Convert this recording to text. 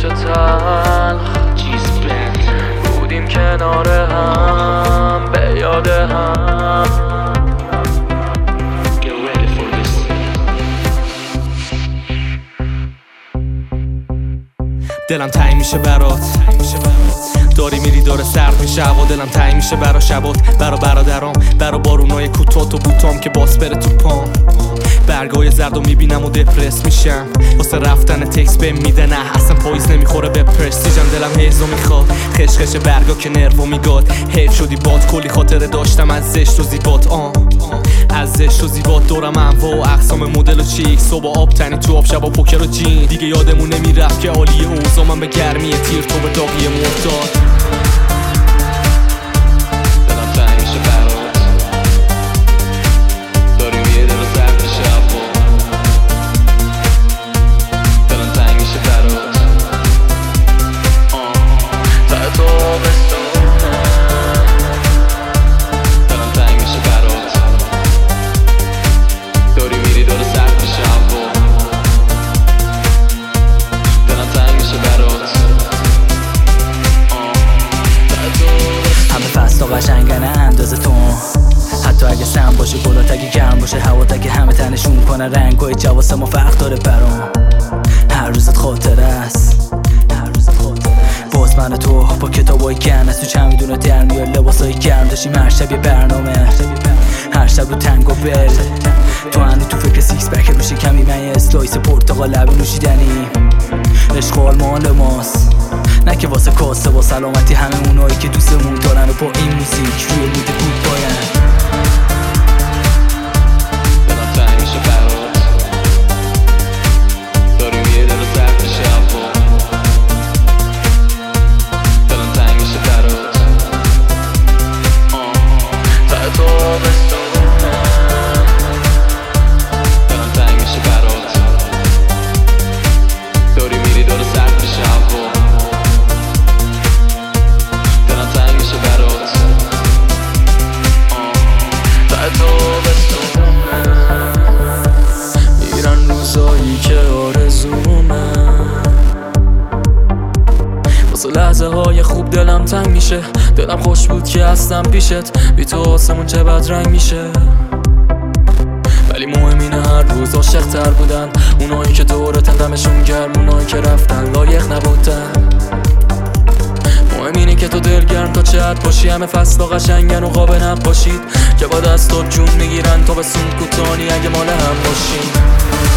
چه تلخ بودیم کنار هم به یاد هم. دلم تنگ میشه برات، داری میری داره سرد میشه هوا. دلم تنگ میشه برا شبات، برا برادرام، برا بارونای کوتاه و بوتام که باس بره تو پام. برگای زردو میبینم و دپرس میشم، واسه رفتن تکس بهم میده نه اصلا پاییز نمیخوره به پرستیجم. دلم هیزو میخواد خشخش برگا که نرو میگاد. حیف شدی باد کلی خاطره داشتم از زشت و زیبات. از زشت و زیبات دورم انواع و اقسام مدل و چیک. صبح آب تنی تو آب، شبا پوکر و جین. دیگه یادمون نمیرفت که عالیه اوضاع، من به گرمی تیر تو به داغی مرتاد. قشنگن اندازه تو، حتی اگه سم باشه گلات اگه گرم باشه هوات اگه همه تنشون کنه رنگای جواسه ما فرق داره برام. هر روزت خاطره است، باز من تو با کتابای گرم از تو چند میدونه در میار لباسای گرم داشتیم هر شب یه برنامه، هر شب رو تنگ و بل. تو هنو تو فکر سیکس بک روشی کمی من یه اسلایس پرتقال لبی نوشیدنی. عشق مال ماست نه که واسه کاسه، با سلامتی همه اونایی که دوستمون دارن و با این موزیک روی مود بود باین. دلم تنگ میشه برات، داریم یه دل سرد میشه هوا. دلم تنگ میشه برات، ته تابستونه. دلم تنگ میشه برات، داری میری داره سرد میشه هوا. میرن روزایی که آرزومه، واسه لحظه های خوب دلم تنگ میشه. دلم خوش بود که هستم پیشت، بی تو آسمون چه بدرنگ میشه. ولی مهم اینه هر روز عاشق تر بودن، اونایی که دورتن دمشون گرم، اونایی که رفتن لایق نبودن. مهم اینه که تو دلگرم تا چه حد باشی. همه فصلا قشنگن و قابل نباشید که با دستات جون میگیرن تا به سون کوتانی اگه مال هم باشیم.